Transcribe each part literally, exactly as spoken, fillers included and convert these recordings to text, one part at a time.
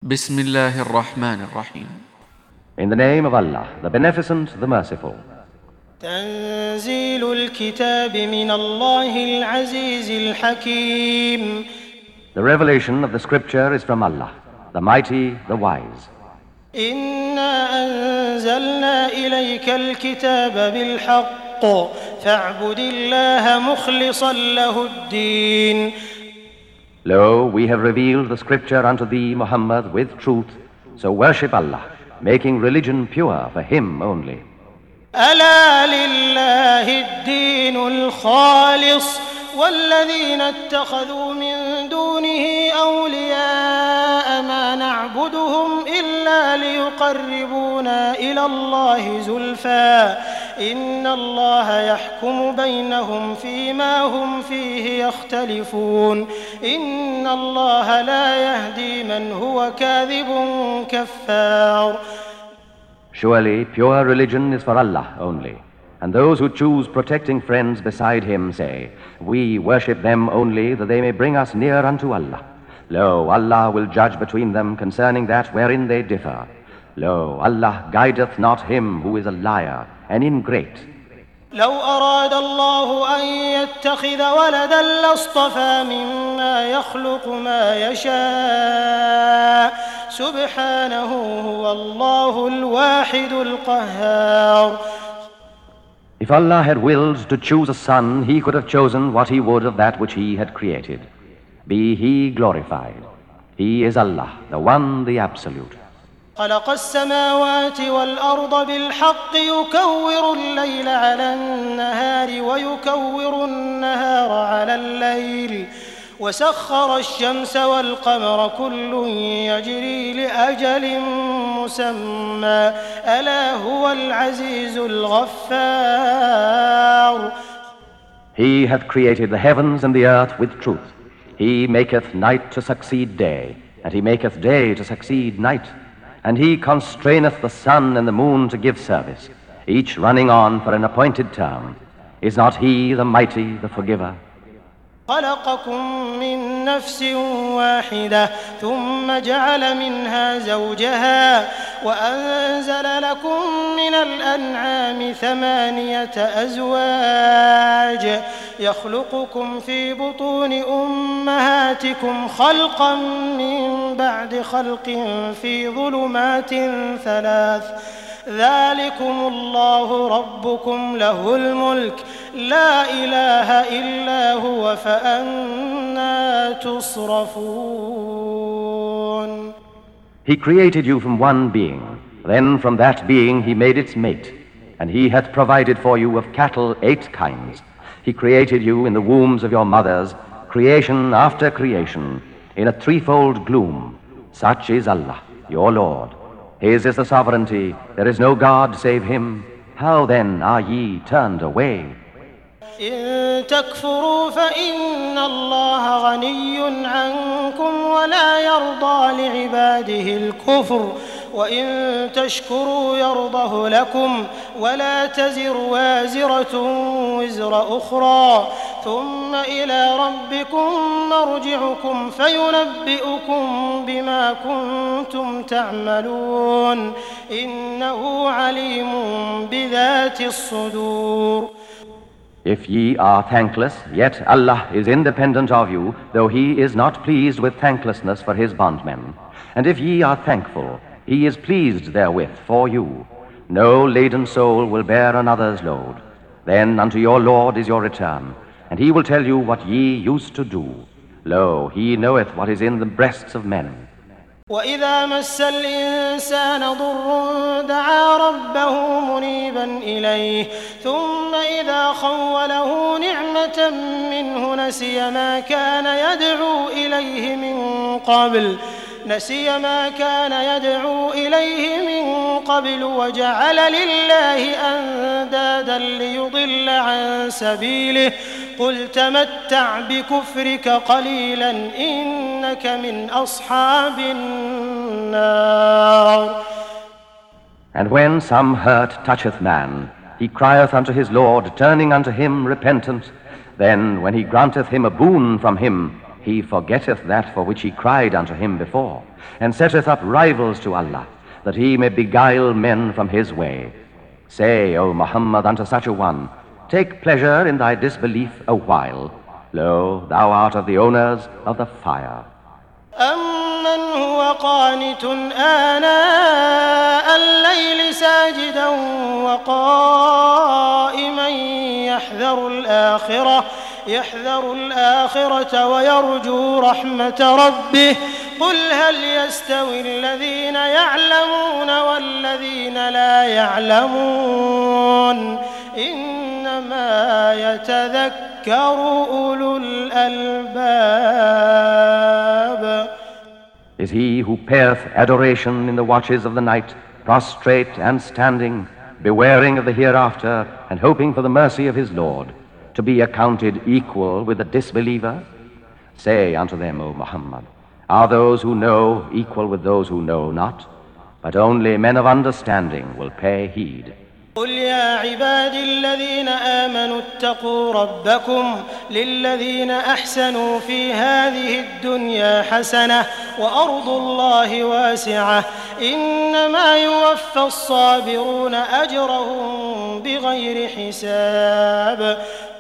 بسم الله الرحمن الرحيم. In the name of Allah, the Beneficent, the Merciful. تنزيل الكتاب من الله العزيز الحكيم. The revelation of the Scripture is from Allah, the Mighty, the Wise. إنا أنزلنا إليك الكتاب بالحق فاعبد الله مخلصا له الدين. Lo, we have revealed the Scripture unto thee, Muhammad, with truth, so worship Allah, making religion pure for Him only. ألا لله الدين الخالص والذين اتخذوا من دونه أولياء ما نعبدهم إلا ليقربونا إلى الله زلفى إن الله يحكم بينهم فيما هم فيه يختلفون إن الله لا يهدي من هو كاذب كفار. Surely pure religion is for Allah only, and those who choose protecting friends beside Him say, we worship them only that they may bring us near unto Allah. Lo, Allah will judge between them concerning that wherein they differ. Lo, Allah guideth not him who is a liar, an ingrate. لو أراد الله أن يتخذ ولدا لاصطفى مما يخلق ما يشاء سبحانه هو الله الواحد القهار. If Allah had willed to choose a son, He could have chosen what He would of that which He had created. Be He glorified. He is Allah, the One, the Absolute. خلق السماوات والأرض بالحق يكور الليل على النهار ويكور النهار على الليل وسخر الشمس والقمر كل يجري لأجل مسمى ألا هو العزيز الغفار. He hath created the heavens and the earth with truth. He maketh night to succeed day, and He maketh day to succeed night. And He constraineth the sun and the moon to give service, each running on for an appointed term. Is not He the Mighty, the Forgiver? خلقكم من نفس واحدة ثم جعل منها زوجها وأنزل لكم من الأنعام ثمانية أزواج يخلقكم في بطون أمهاتكم خلقا من بعد خلق في ظلمات ثلاث ذلكم الله ربكم له الملك لا إله إلا هو فأنى تصرفون. He created you from one being, then from that being He made its mate, and He hath provided for you of cattle eight kinds. He created you in the wombs of your mothers, creation after creation, in a threefold gloom. Such is Allah, your Lord. His is the sovereignty, there is no God save Him. How then are ye turned away? إن تكفروا فإن الله غني عنكم ولا يرضى لعباده الكفر وإن تشكروا يرضه لكم ولا تزر وازرة وزر أخرى ثم إلى ربكم مرجعكم فينبئكم بما كنتم تعملون إنه عليم بذات الصدور. If ye are thankless, yet Allah is independent of you, though He is not pleased with thanklessness for His bondmen. And if ye are thankful, He is pleased therewith for you. No laden soul will bear another's load. Then unto your Lord is your return, and He will tell you what ye used to do. Lo, He knoweth what is in the breasts of men. وإذا مس الإنسان ضر دعا ربه منيبا إليه ثم إذا خوله نعمة منه نسي ما كان يدعو إليه من قبل نسي ما كان يدعو إليه من قبل وجعل لله أندادا ليضل عن سبيله قل تمتع بكفرك قليلا إنك من أصحاب النار. And when some hurt toucheth man, he crieth unto his Lord, turning unto Him repentant. Then when He granteth him a boon from Him, he forgetteth that for which he cried unto him before, and setteth up rivals to Allah, that he may beguile men from his way. Say, O Muhammad, unto such a one, take pleasure in thy disbelief a while. Lo, thou art of the owners of the fire. أَمَّنْ هُوَ قَانِتٌ آنَاءَ اللَّيْلِ سَاجِدًا وَقَائِمًا يَحْذَرُ الْآخِرَةَ يحذر الآخرة ويرجو رحمة ربه قل هل يستوي الذين يعلمون والذين لا يعلمون إنما يتذكر أولو الألباب. Is he who payeth adoration in the watches of the night, prostrate and standing, bewaring of the hereafter and hoping for the mercy of his Lord, to be accounted equal with the disbeliever? Say unto them, O Muhammad, are those who know equal with those who know not? But only men of understanding will pay heed. قل يا عبادي الذين آمنوا اتقوا ربكم للذين أحسنوا في هذه الدنيا حسنة وأرض الله واسعة إنما يوفى الصابرون أجرهم بغير حساب.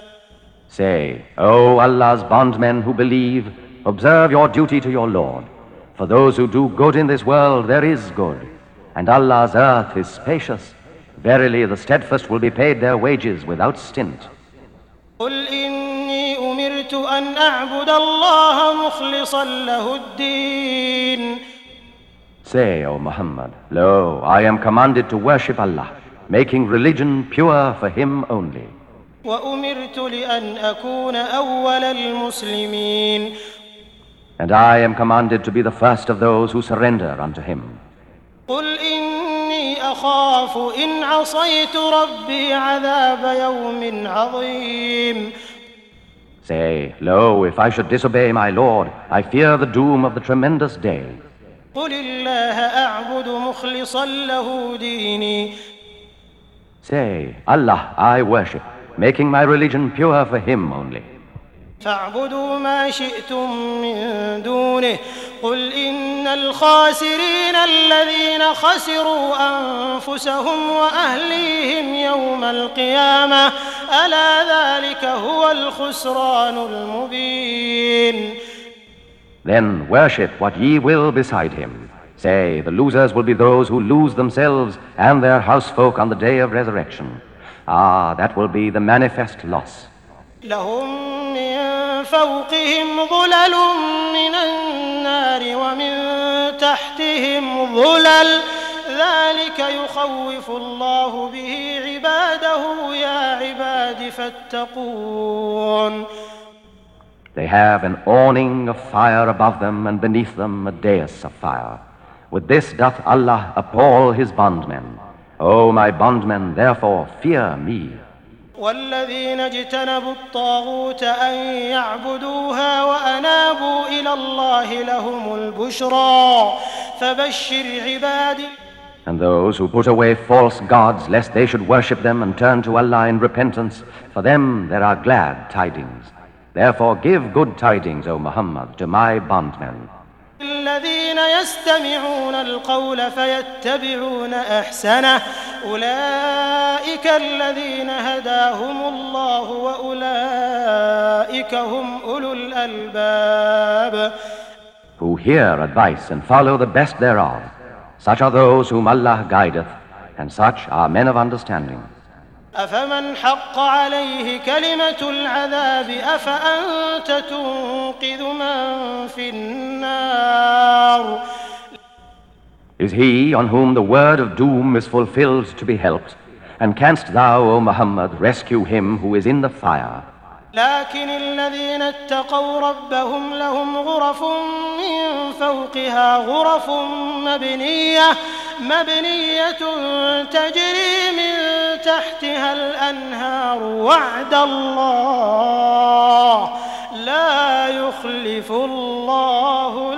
Say, O Allah's bondmen who believe, observe your duty to your Lord. For those who do good in this world there is good, and Allah's earth is spacious. Verily, the steadfast will be paid their wages without stint. قل إني أمرت أن أعبد الله مخلصا له الدين. Say, O Muhammad, lo, I am commanded to worship Allah, making religion pure for Him only. وأمرت لأن أكون أول المسلمين. And I am commanded to be the first of those who surrender unto Him. قل إني أخاف إن عصيت ربي عذاب يوم عظيم. Say, lo, if I should disobey my Lord, I fear the doom of the tremendous day. قل الله أعبد مخلصا له ديني. Say, Allah I worship, making my religion pure for Him only. فاعبدوا ما شئتم من دونه قل إن الخاسرين الذين خسروا أنفسهم وأهليهم يوم القيامة ألا ذلك هو الخسران المبين. Then worship what ye will beside Him. Say, the losers will be those who lose themselves and their housefolk on the day of resurrection. Ah, that will be the manifest loss. لهم من فوقهم ظلل من النار ومن تحتهم ظلل ذلك يخوف الله به عباده يا عباد فاتقون. They have an awning of fire above them and beneath them a dais of fire. With this doth Allah appall His bondmen. O my bondmen, therefore fear me. والذين اجتنبوا الطاغوت أن يعبدوها وأنابوا إلى الله لهم البشرى فبشر عبادي. And those who put away false gods lest they should worship them and turn to Allah in repentance, for them there are glad tidings. Therefore give good tidings, O Muhammad, to my bondmen. الذين يستمعون القول فيتبعون أحسنه أولئك الذين هداهم الله وأولئك هم أولو الألباب. Who hear advice and follow the best thereof, such are those whom Allah guideth, and such are men of understanding. أفمن حق عليه كلمة العذاب أفأنت تنقذ من في النار. Is he on whom the word of doom is fulfilled to be helped? And canst thou, O Muhammad, rescue him who is in the fire? لكن الذين اتقوا ربهم لهم غرف من فوقها غرف مبنية مبنية تجري من تحتها الأنهار وعد الله لا يخلف الله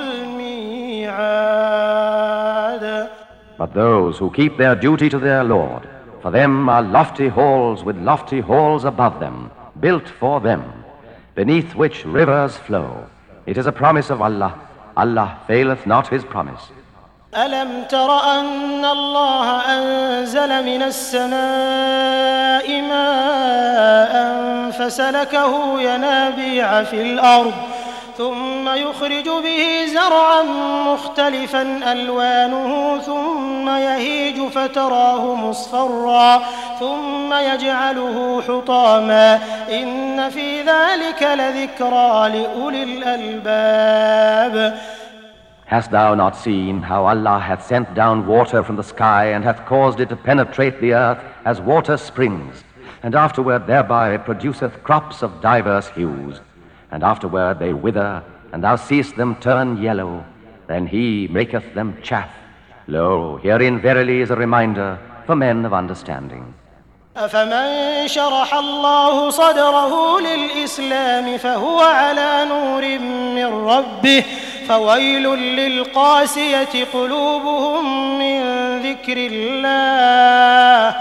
الميعاد. But those who keep their duty to their Lord, for them are lofty halls with lofty halls above them, built for them, beneath which rivers flow. It is a promise of Allah. Allah faileth not his promise. ألم تر أن الله أنزل من السماء ماء فسلكه ينابيع في الأرض ثم يخرج به زرعا مختلفا ألوانه ثم يهيج فتراه مصفرا ثم يجعله حطاما إن في ذلك لذكرى لأولي الألباب. Hast thou not seen how Allah hath sent down water from the sky and hath caused it to penetrate the earth as water springs, and afterward thereby produceth crops of divers hues, and afterward they wither, and thou seest them turn yellow, then he maketh them chaff. Lo, herein verily is a reminder for men of understanding. أفمن شرح الله صدره للإسلام فهو على نور من ربه فويل للقاسية قلوبهم من ذكر الله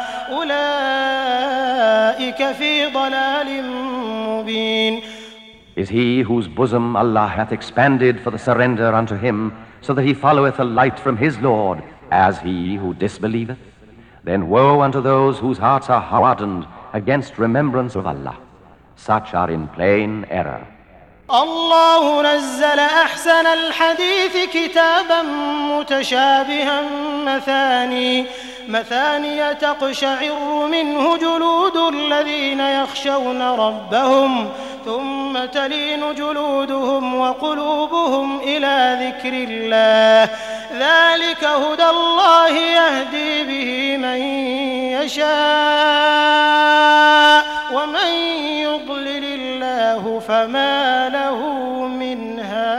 أولئك في ضلال مبين. Is he whose bosom Allah hath expanded for the surrender unto him, so that he followeth a light from his Lord, as he who disbelieveth? Then woe unto those whose hearts are hardened against remembrance of Allah. Such are in plain error. الله نزل أحسن الحديث كتابا متشابها مثاني مثانية تقشعر منه جلود الذين يخشون ربهم ثم تلين جلودهم وقلوبهم إلى ذكر الله ذلك هدى الله يهدي به من يشاء ومن يضلل الله فما له من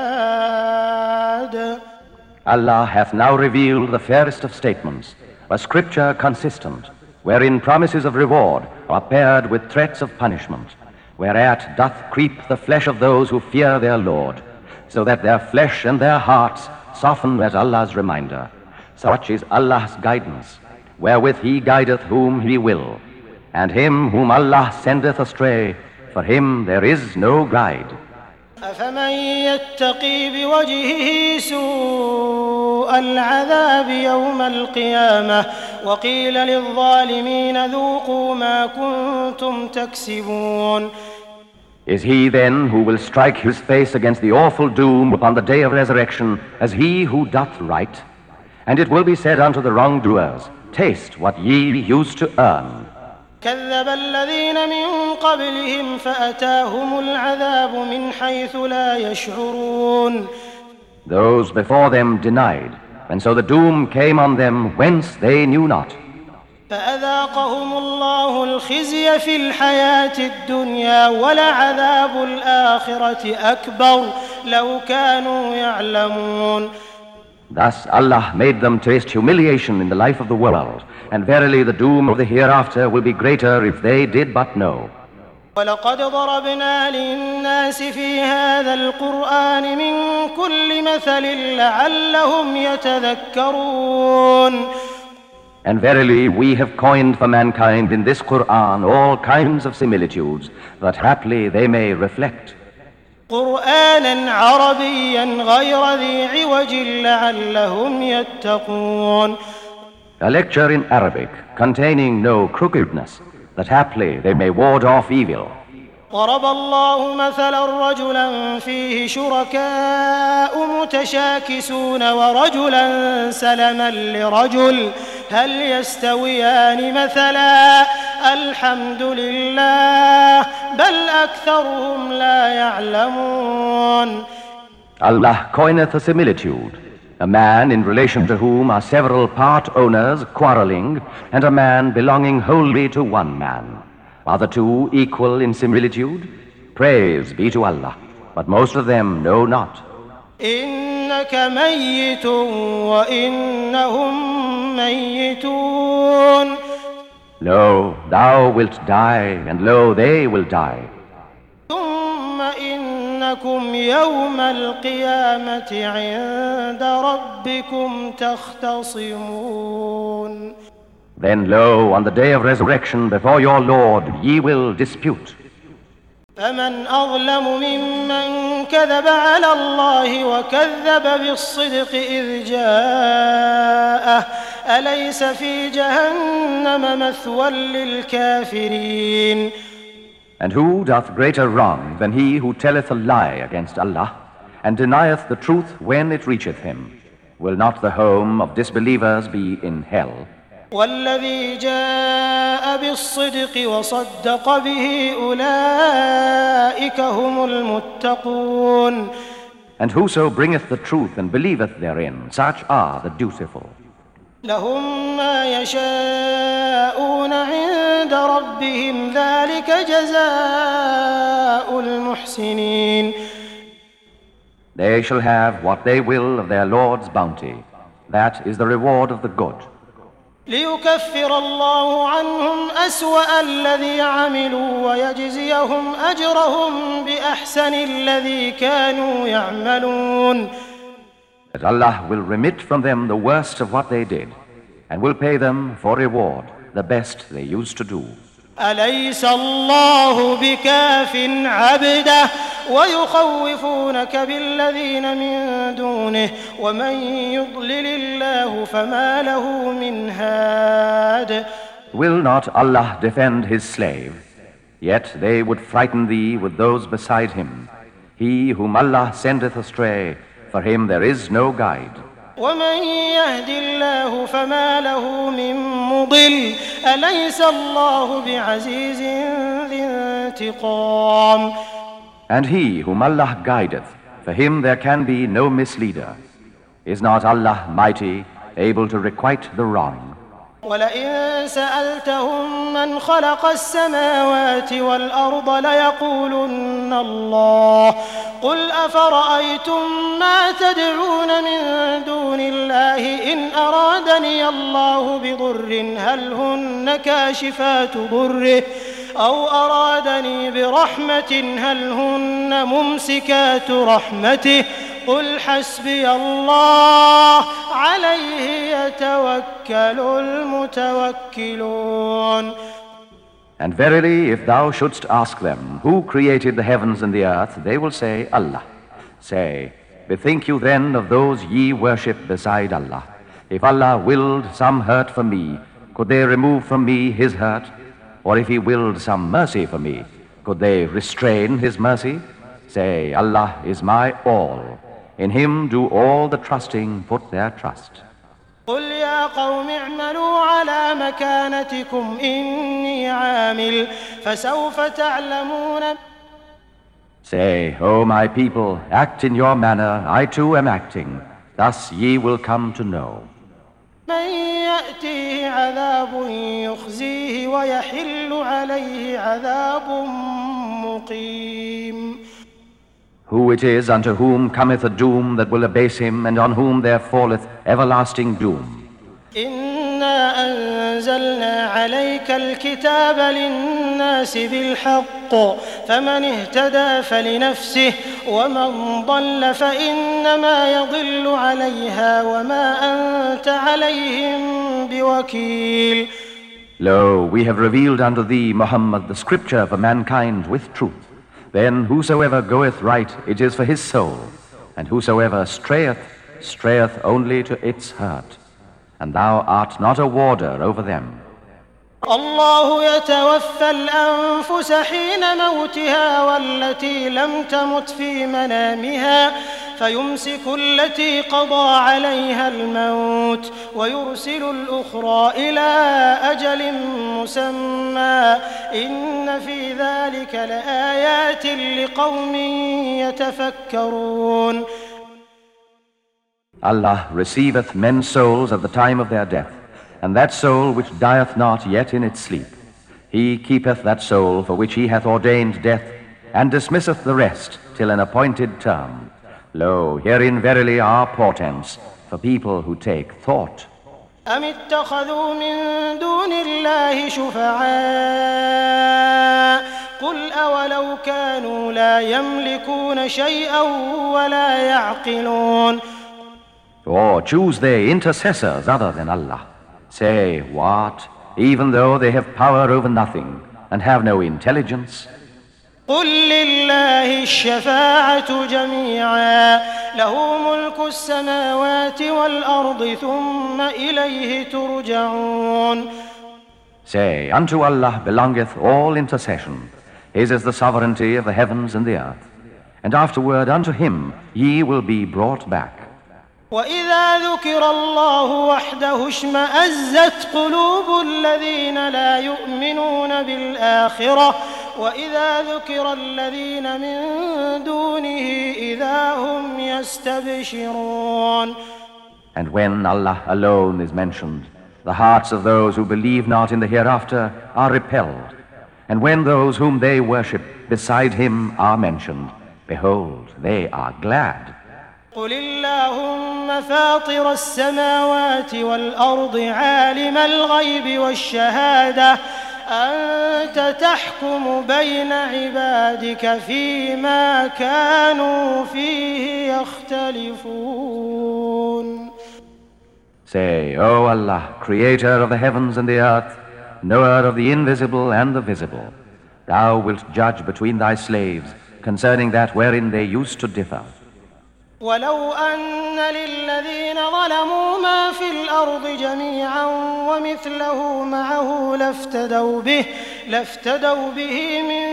هاد. Allah hath now revealed the fairest of statements, a scripture consistent, wherein promises of reward are paired with threats of punishment, whereat doth creep the flesh of those who fear their Lord, so that their flesh and their hearts soften at Allah's reminder. Such is Allah's guidance, wherewith he guideth whom he will, and him whom Allah sendeth astray, for him there is no guide. أفمن يتقي بوجهه سوء العذاب يوم القيامة وقيل للظالمين ذوقوا ما كنتم تكسبون. Is he then who will strike his face against the awful doom upon the day of resurrection as he who doth right? And it will be said unto the wrongdoers, taste what ye used to earn. كذب الذين من قبلهم فأتاهم العذاب من حيث لا يشعرون. Those before them denied, and so the doom came on them whence they knew not. فأذاقهم الله الخزي في الحياة الدنيا ولعذاب الآخرة أكبر لو كانوا يعلمون. Thus Allah made them taste humiliation in the life of the world, and verily the doom of the hereafter will be greater if they did but know. وَلَقَدْ ضَرَبْنَا لِلنَّاسِ فِي هَذَا الْقُرْآنِ مِنْ كُلِّ مَثَلٍ لَعَلَّهُمْ يَتَذَكَّرُونَ. And verily we have coined for mankind in this Qur'an all kinds of similitudes, that haply they may reflect. قرآنا عربيا غير ذي عوج لعلهم يتقون. A lecture in Arabic containing no crookedness, that haply they may ward off evil. ضرب الله مثلا رجلا فيه شركاء متشاكسون ورجلا سلما لرجل هل يستويان مثلا الحمد لله بل أكثرهم لا يعلمون. Allah coineth a similitude, a man in relation to whom are several part owners quarreling, and a man belonging wholly to one man. Are the two equal in similitude? Praise be to Allah, but most of them know not. إنك ميت وإنهم ميتون. Lo, thou wilt die, and lo, they will die. ثم إنكم يوم القيامة عند ربكم تختصمون. Then lo, on the day of resurrection before your Lord ye will dispute. فمن أظلم ممن كذب على الله وكذب بالصدق إذ جاءه أليس في جهنم مثوى للكافرين. And who doth greater wrong than he who telleth a lie against Allah and denieth the truth when it reacheth him? Will not the home of disbelievers be in hell? والذي جاء بالصدق وصدق به أولئك هم المتقون. And whoso bringeth the truth and believeth therein, such are the dutiful. لهم ما يشاءون عند ربهم ذلك جزاء المحسنين. They shall have what they will of their Lord's bounty. That is the reward of the good. ليكفر الله عنهم أسوأ الذي عملوا ويجزيهم أجرهم بأحسن الذي كانوا يعملون. That Allah will remit from them the worst of what they did, and will pay them for reward the best they used to do. أليس الله بكاف عبده ويخوفونك بالذين من دونه ومن يضلل الله فما له من هاد. Will not Allah defend his slave? Yet they would frighten thee with those beside him. He whom Allah sendeth astray, for him there is no guide. ومن يهد الله فما له من مضل أليس الله بعزيز ذي انتقام. And he whom Allah guideth, for him there can be no misleader. Is not Allah mighty, able to requite the wrong? ولئن سألتهم من خلق السماوات والأرض ليقولن الله قل أفرأيتم ما تدعون من دون الله إن أرادني الله بضر هل هن كاشفات ضره أو أرادني برحمة هل هن ممسكات رحمته قل حسبي الله عليه يتوكل المتوكلون. And verily, if thou shouldst ask them, who created the heavens and the earth, they will say, Allah. Say, bethink you then of those ye worship beside Allah. If Allah willed some hurt for me, could they remove from me his hurt? Or if he willed some mercy for me, could they restrain his mercy? Say, Allah is my all. In him do all the trusting put their trust. قل يا قوم اعملوا على مكانتكم إني عامل فسوف تعلمون. Say, O my people, act in your manner, I too am acting. Thus ye will come to know. من يأتيه عذاب يخزيه ويحل عليه عذاب مقيم. Who it is unto whom cometh a doom that will abase him, and on whom there falleth everlasting doom. إنا أنزلنا عليك الكتاب للناس بالحق فمن اهتدى فلنفسه ومن ضل فإنما يضل عليها وما أنت عليهم بوكيل. Lo, we have revealed unto thee, Muhammad, the scripture for mankind with truth. Then whosoever goeth right, it is for his soul, and whosoever strayeth, strayeth only to its hurt. And thou art not a warder over them. الله يتوفى الأنفس حين موتها والتي لم تمت في منامها فيمسك التي قضى عليها الموت ويرسل الأخرى إلى أجل مسمى إن في ذلك لآيات لقوم يتفكرون. Allah receiveth men's souls at the time of their death, and that soul which dieth not yet in its sleep. He keepeth that soul for which he hath ordained death, and dismisseth the rest till an appointed term. Lo, herein verily are portents for people who take thought. أم اتخذوا من دون الله شفعاء قل أولو كانوا لا يملكون شيئا ولا يعقلون. Or choose they intercessors other than Allah. Say, what? Even though they have power over nothing and have no intelligence? قل لله الشفاعة جميعا له ملك السماوات والأرض ثم إليه ترجعون. Say, unto Allah belongeth all intercession. His is the sovereignty of the heavens and the earth. And afterward unto him ye will be brought back. وإذا ذكر الله وحده اشمأزت قلوب الذين لا يؤمنون بالآخرة وإذا ذكر الذين من دونه إذا هم يستبشرون. And when Allah alone is mentioned, the hearts of those who believe not in the hereafter are repelled. And when those whom they worship beside him are mentioned, behold, they are glad. قل اللهم فاطر السماوات والأرض عالم الغيب والشهادة أنت تحكم بين عبادك فيما كانوا فيه يختلفون. Say, O Allah, creator of the heavens and the earth, knower of the invisible and the visible, thou wilt judge between thy slaves concerning that wherein they used to differ. ولو أن للذين ظلموا ما في الأرض جميعا ومثله معه لافتدوا به لافتدوا به من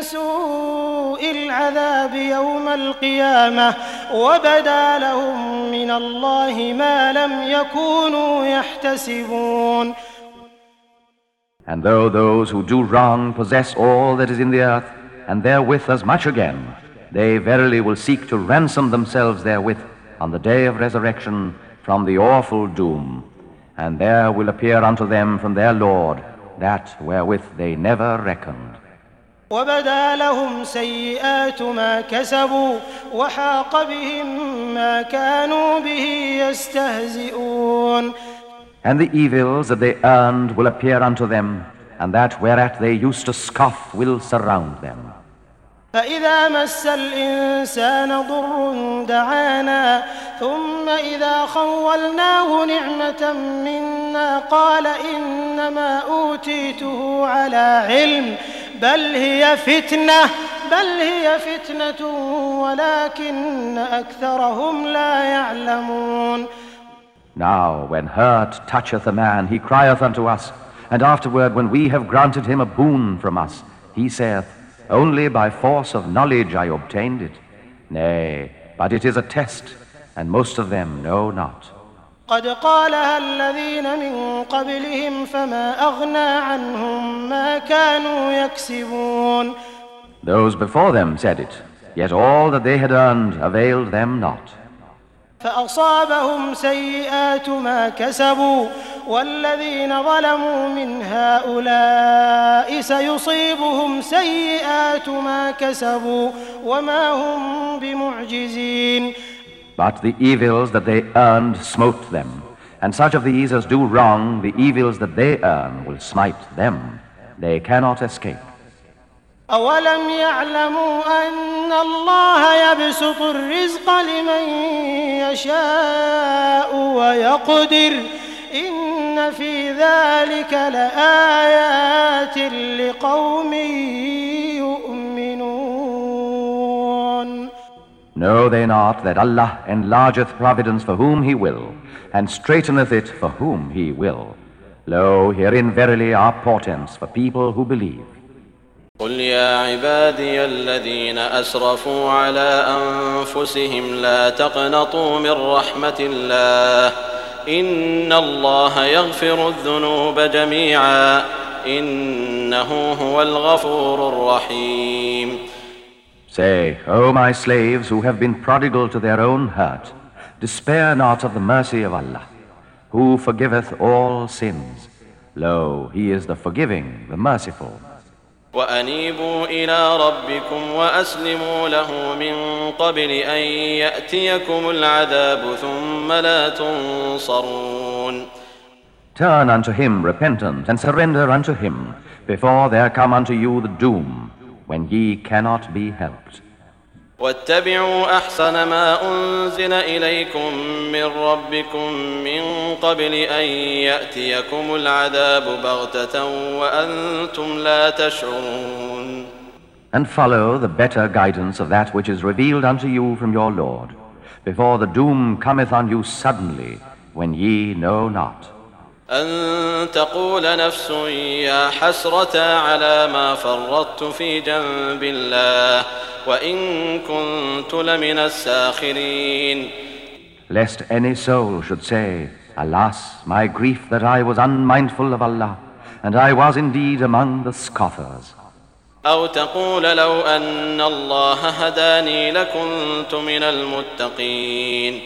سوء العذاب يوم القيامة وبدا لهم من الله ما لم يكونوا يحتسبون. And though those who do wrong possess all that is in the earth, and therewith as much again, they verily will seek to ransom themselves therewith on the day of resurrection from the awful doom. And there will appear unto them from their Lord that wherewith they never reckoned. وبدا لهم سيئات ما كسبوا وحاق بهم ما كانوا به يستهزئون. And the evils that they earned will appear unto them, and that whereat they used to scoff will surround them. فإذا مس الإنسان ضر دعانا ثم إذا خولناه نعمة منا قال إنما أوتيته على علم بل هي فتنة بل هي فتنة ولكن أكثرهم لا يعلمون. Now when hurt toucheth a man, he crieth unto us, and afterward when we have granted him a boon from us, he saith, only by force of knowledge I obtained it. Nay, but it is a test, and most of them know not. قد قالها الذين من قبلهم فما أغنى عنهم ما كانوا يكسبون. Those before them said it, yet all that they had earned availed them not. فأصابهم سيئات ما كسبوا والذين ظلموا من هؤلاء سيصيبهم سيئات ما كسبوا وما هم بمعجزين. But the evils that they earned smote them, and such of these as do wrong, the evils that they earn will smite them. They cannot escape. أولم يعلموا أن الله يبسط الرزق لمن يشاء ويقدر إن في ذلك لآيات لقوم يؤمنون. Know they not that Allah enlargeth providence for whom He will, and straiteneth it for whom He will. Lo, herein verily are portents for people who believe. قل يا عبادي الذين أسرفوا على أنفسهم لا تقنطوا من رحمة الله إن الله يغفر الذنوب جميعا إنه هو الغفور الرحيم. Say, O my slaves who have been prodigal to their own hurt, despair not of the mercy of Allah, who forgiveth all sins. Lo, He is the forgiving, the merciful. وأنيبوا إلى ربكم وأسلموا له من قبل أن يأتيكم العذاب ثم لا تنصرون. Turn unto Him repentant and surrender unto Him before there come unto you the doom when ye cannot be helped. واتبعوا أحسن ما أنزل إليكم من ربكم من قبل أن يأتيكم العذاب بغتة وأنتم لا تشعرون. and follow the better guidance of that which is revealed unto you from your Lord, before the doom cometh on you suddenly, when ye know not. أن تقول نفس يا حسرة على ما فرطت في جنب الله وإن كنت لمن الساخرين. Lest any soul should say, Alas, my grief that I was unmindful of Allah, and I was indeed among the scoffers. أو تقول لو أن الله هداني لكنت من المتقين.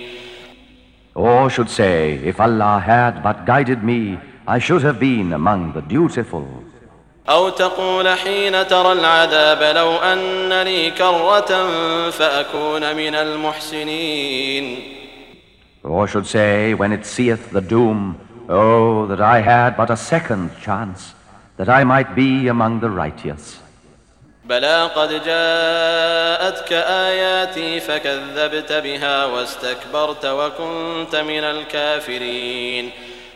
Or should say, if Allah had but guided me, I should have been among the dutiful. أو تقول حين ترى العذاب لو أن لي كرة فأكون من المحسنين. Or should say, when it seeth the doom, Oh, that I had but a second chance, that I might be among the righteous. بلى قد جاءتك آياتي فكذبت بها واستكبرت وكنت من الكافرين.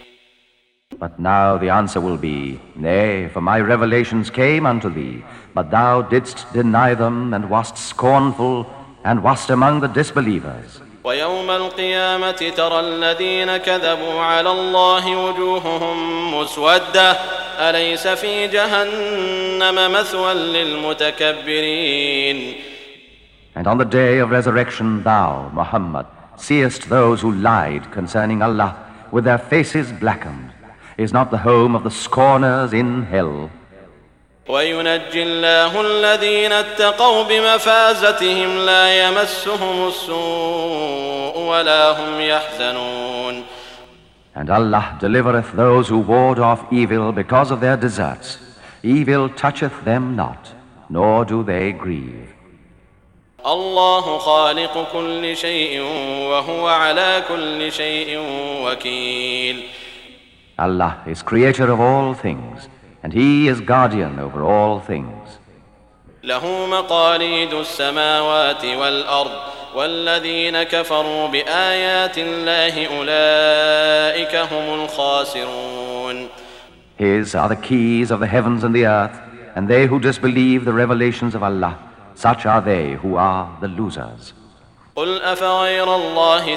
But now the answer will be, Nay, for my revelations came unto thee, but thou didst deny them, and wast scornful, and wast among the disbelievers. ويوم القيامة ترى الذين كذبوا على الله وجوههم مسودة أليس في جهنم مثوى للمتكبرين. And on the day of resurrection thou, Muhammad, seest those who lied concerning Allah with their faces blackened. Is not the home of the scorners in hell? وينجي الله الذين اتقوا بمفازتهم لا يمسهم السوء ولا هم يحزنون. And Allah delivereth those who ward off evil because of their deserts. Evil toucheth them not, nor do they grieve. الله خالق كل شيء وهو على كل شيء وكيل. Allah is creator of all things, and He is guardian over all things. له مقاليد السماوات والأرض والذين كفروا بآيات الله أولئك هم الخاسرون. His are the keys of the heavens and the earth, and they who disbelieve the revelations of Allah, such are they who are the losers. قل أفغير الله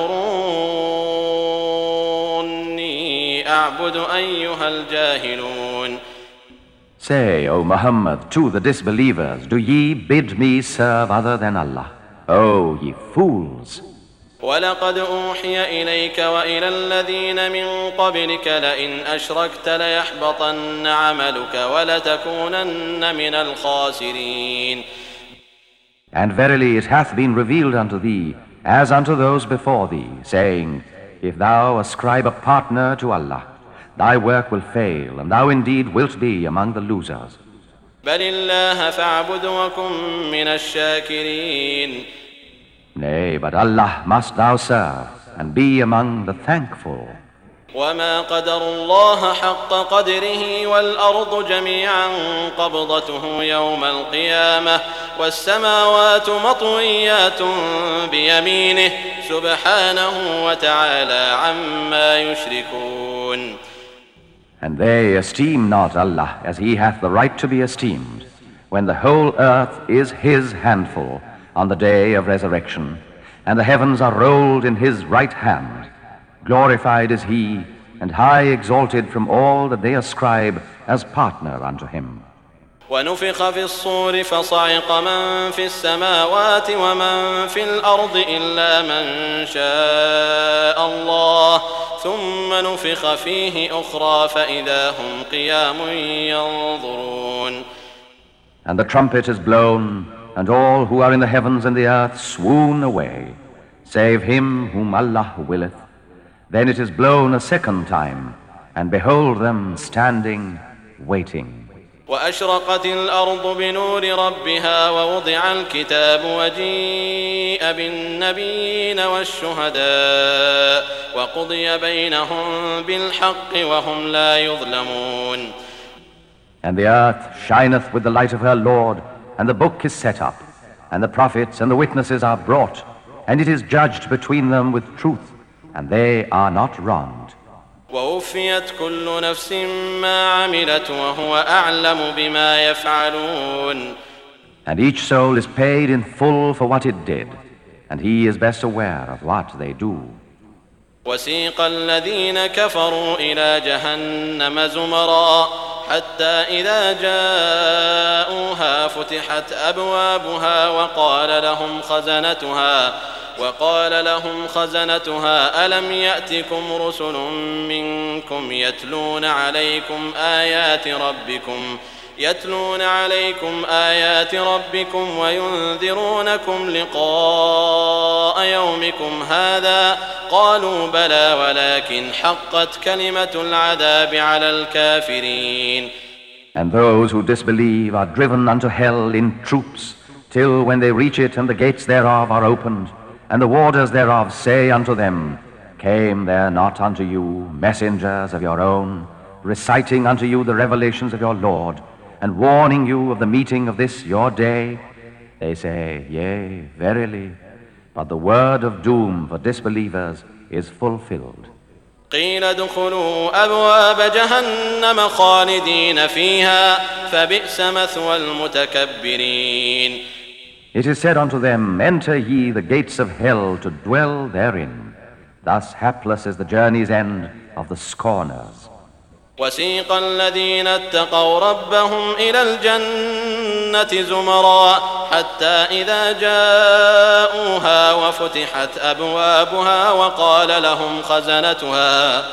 تأمروني أعبد أيها الجاهلون. Say, O Muhammad, to the disbelievers, do ye bid me serve other than Allah? O ye fools! ولقد أوحي إليك وإلى الذين من قبلك لئن أشركت ليحبطن عملك ولتكونن من الخاسرين. And verily it hath been revealed unto thee, as unto those before thee, saying, If thou ascribe a partner to Allah, thy work will fail, and thou indeed wilt be among the losers. بل الله فاعبد وكن من الشاكرين. Nay, but Allah must thou serve, and be among the thankful. وما قدر الله حق قدره والأرض جميعا قبضته يوم القيامة والسماوات مطويات بيمينه سبحانه وتعالى عما يشركون. And they esteem not Allah as He hath the right to be esteemed, when the whole earth is His handful on the day of resurrection, and the heavens are rolled in His right hand. Glorified is He, and high exalted from all that they ascribe as partner unto Him. ونفخ في الصور فصعق من في السماوات ومن في الأرض إلا من شاء الله ثم نفخ فيه أخرى فإذا هم قيام ينظرون. And the trumpet is blown, and all who are in the heavens and the earth swoon away, save him whom Allah willeth. Then it is blown a second time, and behold them standing, waiting. وأشرقت الأرض بنور ربها ووضع الكتاب وجيء بالنبيين والشهداء وقضي بينهم بالحق وهم لا يظلمون. And the earth shineth with the light of her Lord, and the book is set up, and the prophets and the witnesses are brought, and it is judged between them with truth, and they are not wronged. ووفيت كل نفس ما عملت وهو أعلم بما يفعلون. And each soul is paid in full for what it did, and he is best aware of what they do. وسيق الذين كفروا إلى جهنم زمرا حتى إذا جاءوها فتحت أبوابها وقال لهم خزنتها وقال لهم خزنتها ألم يأتكم رسل منكم يتلون عليكم آيات ربكم يتلون عليكم آيات ربكم وينذرونكم لقاء يومكم هذا قالوا بلى ولكن حقت كلمة العذاب على الكافرين. And those who disbelieve are driven unto hell in troops, till when they reach it and the gates thereof are opened, and the warders thereof say unto them, Came there not unto you messengers of your own, reciting unto you the revelations of your Lord, and warning you of the meeting of this your day? They say, Yea, verily, but the word of doom for disbelievers is fulfilled. قيل ادخلوا أبواب جهنم خالدين فيها فبئس مثوى المتكبرين. It is said unto them, Enter ye the gates of hell to dwell therein. Thus hapless is the journey's end of the scorners. وسيق الذين اتقوا ربهم إلى الجنة زمرا حتى إذا جاءوها وفتحت أبوابها وقال لهم خزنتها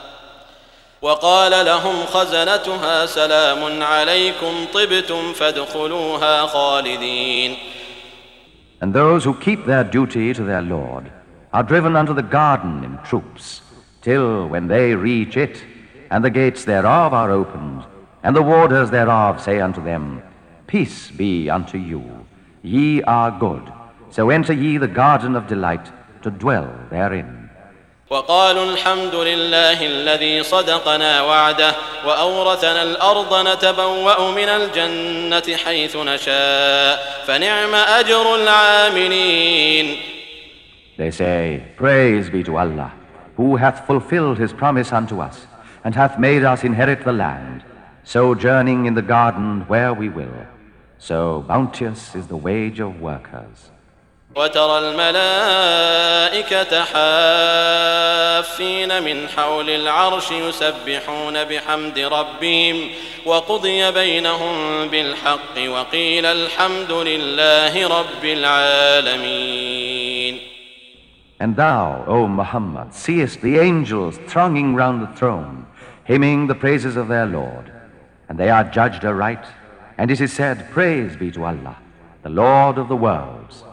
وقال لهم خزنتها سلام عليكم طبتم فادخلوها خالدين. And those who keep their duty to their Lord are driven unto the garden in troops, till when they reach it, and the gates thereof are opened, and the warders thereof say unto them, Peace be unto you, ye are good, so enter ye the garden of delight to dwell therein. وقالوا الحمد لله الذي صدقنا وعده وأورثنا الأرض نتبوأ من الجنة حيث نشاء فنعم أجر العاملين. They say, Praise be to Allah, who hath fulfilled his promise unto us, and hath made us inherit the land, sojourning in the garden where we will. So bounteous is the wage of workers. وترى الملائكة حافين من حول العرش يسبحون بحمد ربهم وقضي بينهم بالحق وقيل الحمد لله رب العالمين. And thou, O Muhammad, seest the angels thronging round the throne, hymning the praises of their Lord, and they are judged aright, and it is said, Praise be to Allah, the Lord of the worlds.